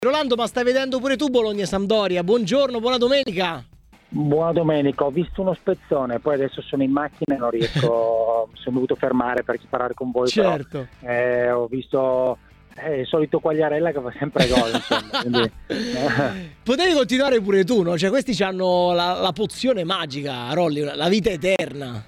Rolando, ma stai vedendo pure tu Bologna-Sampdoria? Buongiorno, buona domenica. Buona domenica, ho visto uno spezzone, poi adesso sono in macchina e non riesco, sono dovuto fermare per parlare con voi. Certo. Però, ho visto il solito Quagliarella che fa sempre gol, insomma. Quindi, Potevi continuare pure tu, no? Cioè questi hanno la pozione magica, Rolli, la vita eterna.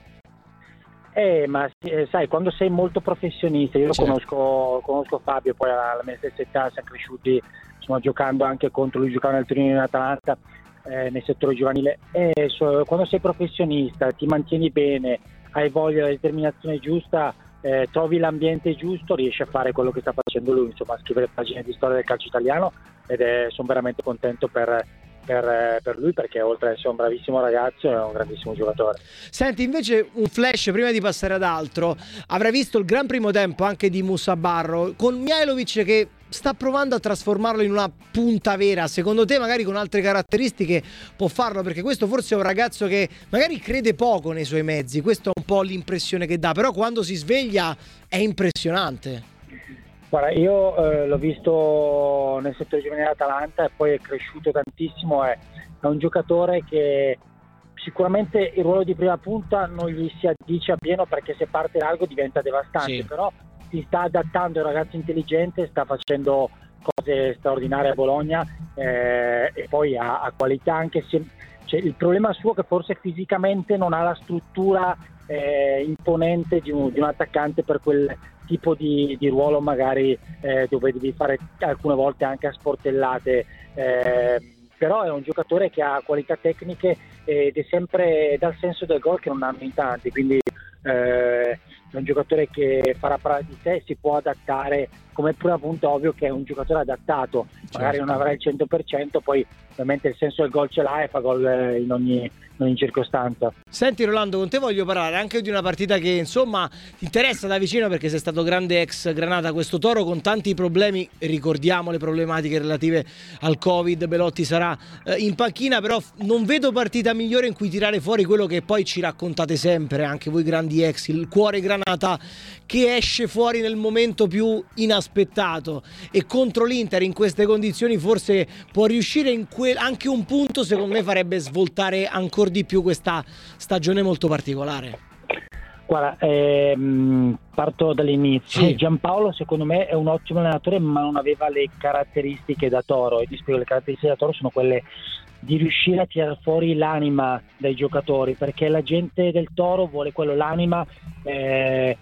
Ma sai, quando sei molto professionista, io Certo. conosco Fabio, poi alla mia stessa età siamo cresciuti, insomma, giocando anche contro lui, giocava nel Torino in Atalanta, nel settore giovanile. Quando sei professionista, ti mantieni bene, hai voglia, la determinazione giusta, trovi l'ambiente giusto, riesci a fare quello che sta facendo lui, insomma, a scrivere pagine di storia del calcio italiano, sono veramente contento per lui, perché oltre ad essere un bravissimo ragazzo è un grandissimo giocatore. Senti, invece un flash prima di passare ad altro, avrai visto il gran primo tempo anche di Moussa Barro con Mihajlovic che sta provando a trasformarlo in una punta vera. Secondo te magari con altre caratteristiche può farlo? Perché questo forse è un ragazzo che magari crede poco nei suoi mezzi, questa è un po' l'impressione che dà, però quando si sveglia è impressionante. Guarda, io l'ho visto nel settore giovanile Atalanta e poi è cresciuto tantissimo, è un giocatore che sicuramente il ruolo di prima punta non gli si addice appieno, perché se parte largo diventa devastante, Sì. però si sta adattando, è un ragazzo intelligente, sta facendo cose straordinarie a Bologna, e poi ha qualità, anche se cioè, il problema suo è che forse fisicamente non ha la struttura imponente di un attaccante per quel tipo di ruolo, magari dove devi fare alcune volte anche a sportellate, però è un giocatore che ha qualità tecniche ed è sempre dal senso del gol che non hanno in tanti, quindi è un giocatore che farà parte di sé, si può adattare, come prima punta ovvio che è un giocatore adattato, magari non avrà il 100%, poi ovviamente il senso del gol ce l'ha e fa gol in ogni circostanza. Senti Rolando, con te voglio parlare anche di una partita che insomma ti interessa da vicino, perché sei stato grande ex Granata, questo Toro con tanti problemi, ricordiamo le problematiche relative al Covid. Belotti sarà in panchina, però non vedo partita migliore in cui tirare fuori quello che poi ci raccontate sempre, anche voi grandi ex, il cuore Granata che esce fuori nel momento più inaspettato, e contro l'Inter in queste condizioni forse può riuscire anche un punto, secondo me farebbe svoltare ancora di più questa stagione molto particolare. Guarda, parto dall'inizio. Sì. Giampaolo secondo me è un ottimo allenatore, ma non aveva le caratteristiche da Toro, e ti spiego, le caratteristiche da Toro sono quelle di riuscire a tirare fuori l'anima dai giocatori, perché la gente del Toro vuole quello, l'anima, è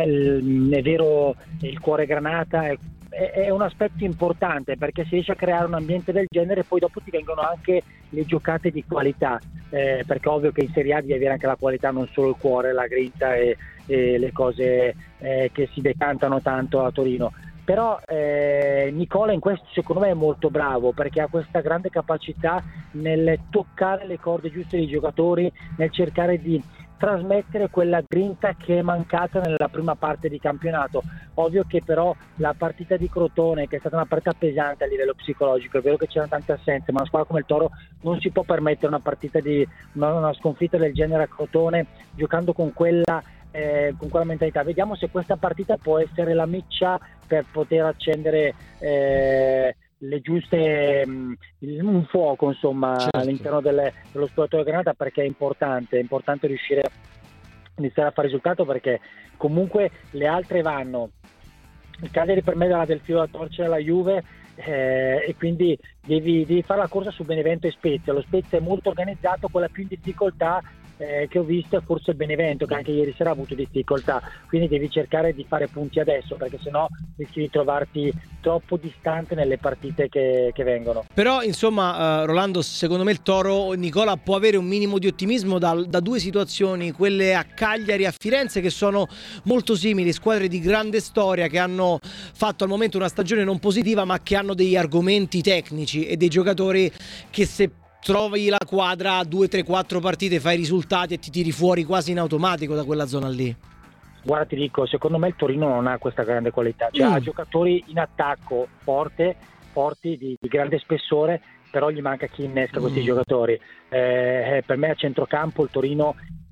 vero, il cuore Granata è un aspetto importante, perché si riesce a creare un ambiente del genere, poi dopo ti vengono anche le giocate di qualità, perché ovvio che in Serie A devi avere anche la qualità, non solo il cuore, la grinta e le cose che si decantano tanto a Torino. Però Nicola in questo secondo me è molto bravo, perché ha questa grande capacità nel toccare le corde giuste dei giocatori, nel cercare di trasmettere quella grinta che è mancata nella prima parte di campionato. Ovvio che però la partita di Crotone, che è stata una partita pesante a livello psicologico, è vero che c'erano tante assenze, ma una squadra come il Toro non si può permettere una partita una sconfitta del genere a Crotone giocando con quella mentalità. Vediamo se questa partita può essere la miccia per poter accendere le giuste un fuoco, insomma, certo, all'interno dello spogliatoio Granata, perché è importante riuscire a iniziare a fare risultato, perché comunque le altre vanno, il Cagliari per me dà del filo da torcere alla Juve, e quindi devi fare la corsa su Benevento e Spezia. Lo Spezia è molto organizzato, quella più in difficoltà che ho visto è forse il Benevento, che anche ieri sera ha avuto difficoltà, quindi devi cercare di fare punti adesso, perché sennò rischi di trovarti troppo distante nelle partite che vengono. Però insomma Rolando, secondo me il Toro, Nicola, può avere un minimo di ottimismo da due situazioni, quelle a Cagliari e a Firenze, che sono molto simili, squadre di grande storia che hanno fatto al momento una stagione non positiva, ma che hanno degli argomenti tecnici e dei giocatori che, se trovi la quadra, 2, 3, 4 partite, fai risultati e ti tiri fuori quasi in automatico da quella zona lì. Guarda, ti dico, secondo me il Torino non ha questa grande qualità, cioè ha giocatori in attacco forti, di grande spessore, però gli manca chi innesca questi giocatori. Per me a centrocampo il Torino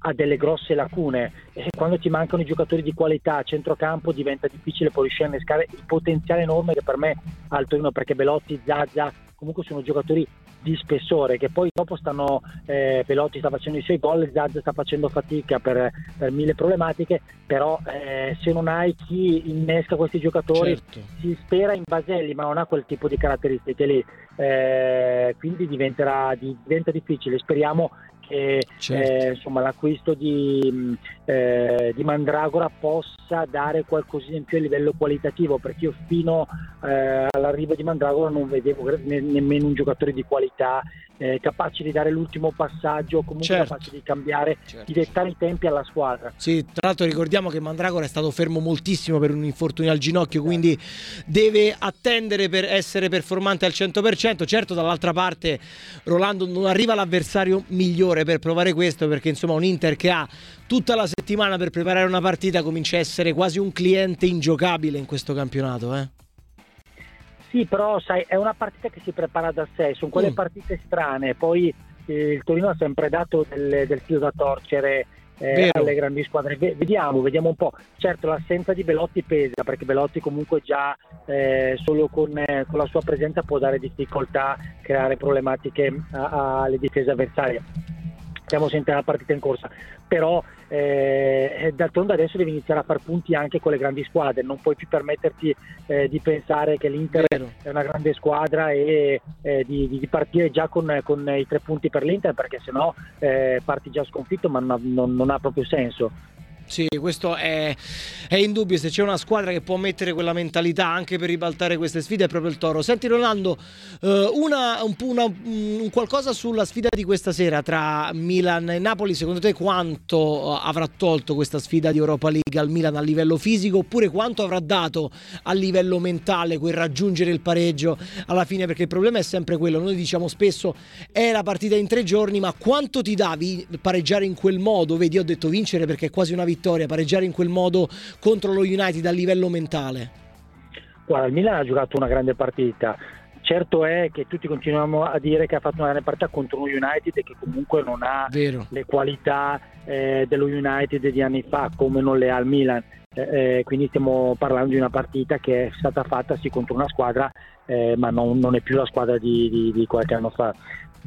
ha delle grosse lacune, e quando ti mancano i giocatori di qualità a centrocampo diventa difficile poi riuscire a innescare il potenziale enorme che per me ha il Torino, perché Belotti, Zaza comunque sono giocatori di spessore che poi dopo stanno, Belotti sta facendo i suoi gol, Zaza sta facendo fatica per mille problematiche, però se non hai chi innesca questi giocatori, certo, si spera in Baselli ma non ha quel tipo di caratteristiche lì, quindi diventa difficile. Speriamo che certo. insomma l'acquisto di Mandragora possa dare qualcosina in più a livello qualitativo, perché io fino all'arrivo di Mandragora non vedevo nemmeno un giocatore di qualità capace di dare l'ultimo passaggio, comunque Certo. capace di cambiare, Certo. di dettare i tempi alla squadra. Sì, tra l'altro ricordiamo che Mandragora è stato fermo moltissimo per un infortunio al ginocchio, quindi deve attendere per essere performante al 100%. Certo, dall'altra parte Rolando, non arriva l'avversario migliore per provare questo, perché insomma un Inter che ha tutta la settimana per preparare una partita comincia a essere quasi un cliente ingiocabile in questo campionato, eh? Sì, però sai, è una partita che si prepara da sé, sono quelle partite strane, poi il Torino ha sempre dato del filo da torcere alle grandi squadre. Vediamo un po'. Certo, l'assenza di Belotti pesa, perché Belotti comunque già solo con la sua presenza può dare difficoltà, creare problematiche alle difese avversarie. Siamo sempre nella partita in corsa, però d'altronde adesso devi iniziare a far punti anche con le grandi squadre, non puoi più permetterti di pensare che l'Inter è una grande squadra e di partire già con i 3 punti per l'Inter, perché sennò parti già sconfitto, ma non ha proprio senso. Sì, questo è indubbio. Se c'è una squadra che può mettere quella mentalità anche per ribaltare queste sfide è proprio il Toro. Senti Rolando, un qualcosa sulla sfida di questa sera tra Milan e Napoli. Secondo te quanto avrà tolto questa sfida di Europa League al Milan a livello fisico, oppure quanto avrà dato a livello mentale quel raggiungere il pareggio alla fine? Perché il problema è sempre quello, noi diciamo spesso è la partita in 3 giorni, ma quanto ti davi pareggiare in quel modo? Vedi, ho detto vincere perché è quasi una vittoria, pareggiare in quel modo contro lo United a livello mentale. Guarda, il Milan ha giocato una grande partita. Certo è che tutti continuiamo a dire che ha fatto una grande partita contro uno United che comunque non ha le qualità dello United di anni fa, come non le ha il Milan. Quindi stiamo parlando di una partita che è stata fatta sì contro una squadra, ma non è più la squadra di qualche anno fa.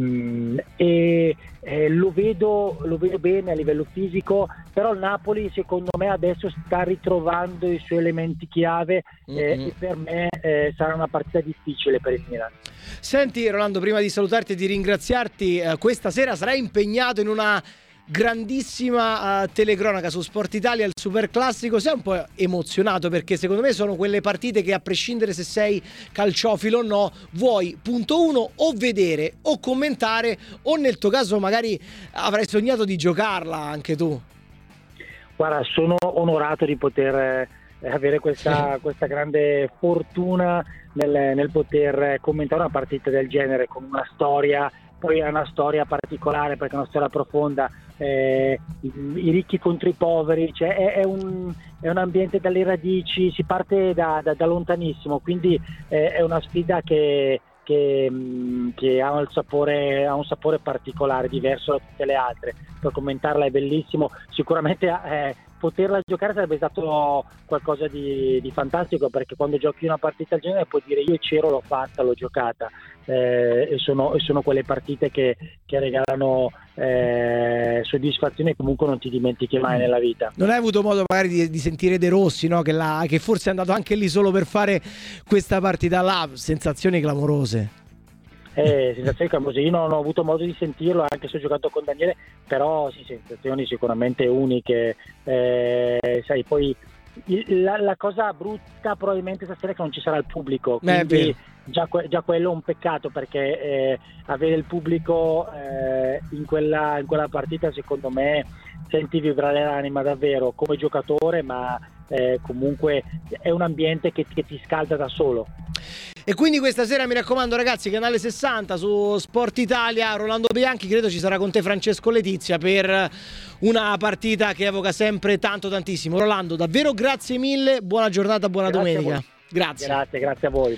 Lo vedo bene a livello fisico, però il Napoli secondo me adesso sta ritrovando i suoi elementi chiave e per me sarà una partita difficile per il Milan. Senti Rolando, prima di salutarti e di ringraziarti, questa sera sarai impegnato in una grandissima telecronaca su Sport Italia, il Superclassico. Sei un po' emozionato, perché secondo me sono quelle partite che, a prescindere se sei calciofilo o no, vuoi, punto uno, o vedere o commentare, o nel tuo caso magari avrai sognato di giocarla anche tu. Guarda, sono onorato di poter avere questa grande fortuna nel poter commentare una partita del genere, con una storia. Poi è una storia particolare perché è una storia profonda, i ricchi contro i poveri, cioè è un ambiente dalle radici, si parte da lontanissimo, quindi è una sfida che ha un sapore particolare, diverso da tutte le altre. Per commentarla è bellissimo, sicuramente poterla giocare sarebbe stato qualcosa di fantastico, perché quando giochi una partita del genere puoi dire io c'ero, l'ho fatta, l'ho giocata, e sono quelle partite che regalano soddisfazione e comunque non ti dimentichi mai nella vita. Non hai avuto modo magari di sentire De Rossi, no? Che forse è andato anche lì solo per fare questa partita là? Sensazioni clamorose. Sensazioni clamorose. Io non ho avuto modo di sentirlo, anche se ho giocato con Daniele, però sì, sensazioni sicuramente uniche. Sai, poi la cosa brutta probabilmente stasera è che non ci sarà il pubblico, quindi già quello è un peccato, perché avere il pubblico in quella partita, secondo me, senti vibrare l'anima davvero come giocatore, ma comunque è un ambiente che ti scalda da solo. E quindi questa sera, mi raccomando ragazzi, canale 60 su Sport Italia, Rolando Bianchi, credo ci sarà con te Francesco Letizia per una partita che evoca sempre tantissimo. Rolando, davvero grazie mille, buona giornata, buona domenica. Grazie a voi.